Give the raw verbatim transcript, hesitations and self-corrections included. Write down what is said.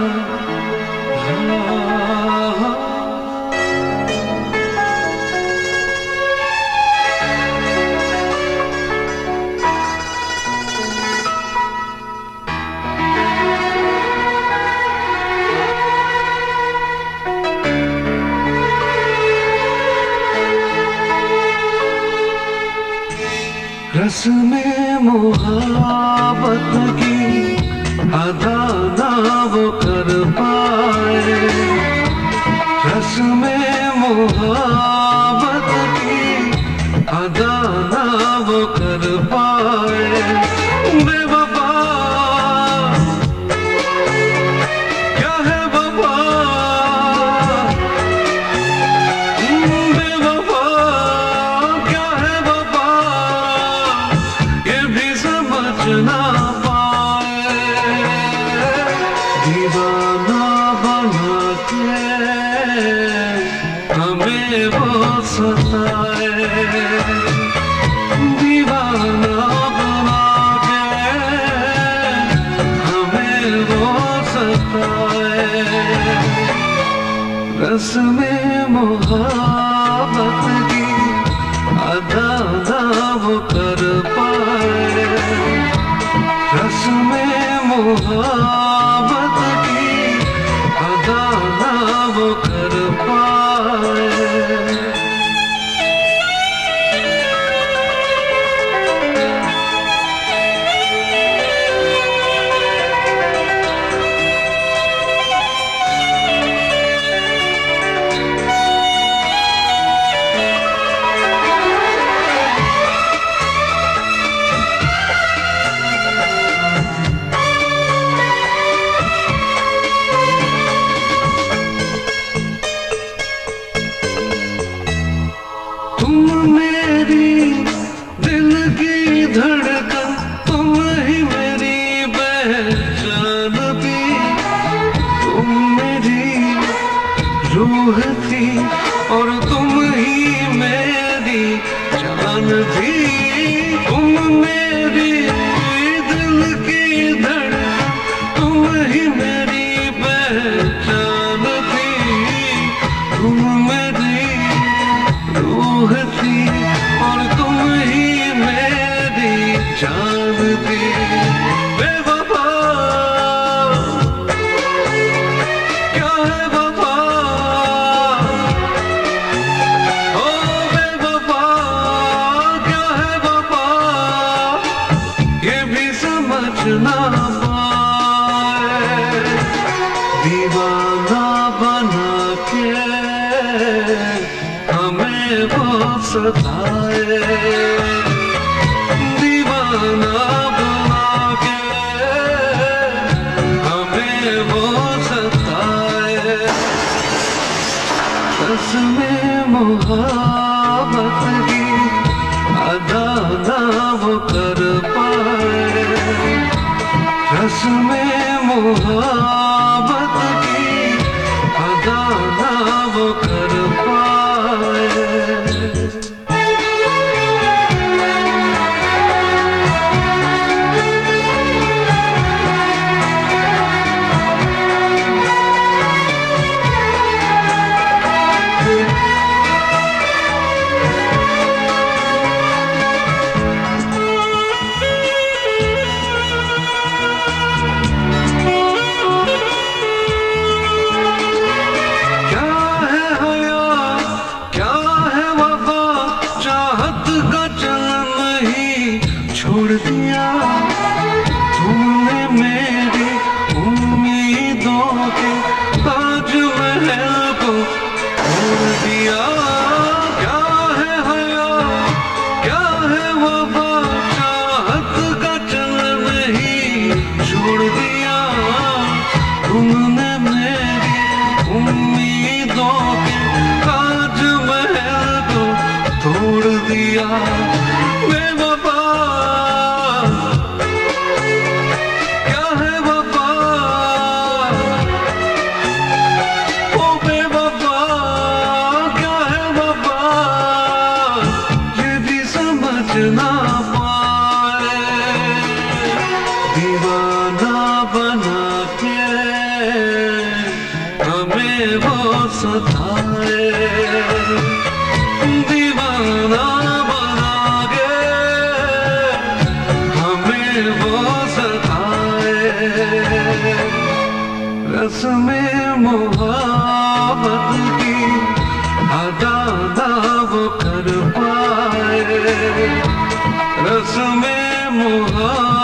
रस्में मोहब्बत की अदा ना वो कर पाए, रस्में मोहब्बत की अदा ना वो कर पाए। बेवफा क्या है वफा, बेवफा क्या है वफा, ये भी समझ ना पाए। दीवाना बना के हमें वो सताए, दीवाना बना के हमें वो सताए। रस्में मोहब्बत की अदा ना वो कर पाए, रस्में मोहब्बत की अदा ना वो कर पाए। तुम मेरी दिल की धड़कन, तुम ही मेरी पहचान थी, तुम मेरी रूह थी और तुम ही मेरी जान थी। तुम मेरी दिल की धड़कन, तुम ही मेरी पहचान थी, तुम मेरी रूह थी और तुम ही मेरी जान थी। बेवफा क्या है वफा, ओ बेवफा क्या है वफा, ये भी समझ ना पाए। दीवाना बना के हमें वो सताए, दीवाना बना के हमें वो सताए। रस्में मोहब्बत की अदा ना वो कर पाए, रस्में मोहब्बत की अदा ना वो कर पाए। छोड़ दिया तुमने मेरी उम्मीदों के ताजमहल को तोड़ दिया। क्या है हया क्या है वफा, चाहत का चलन ही छोड़ दिया। तुमने मेरी उम्मीदों के ताजमहल को तोड़ दिया। बेवफा हमें वो सताए, दीवाना बना के हमें वो सताए। रस्मे मोहब्बत की अदा ना वो कर पाए, रस्मे मोहब्बत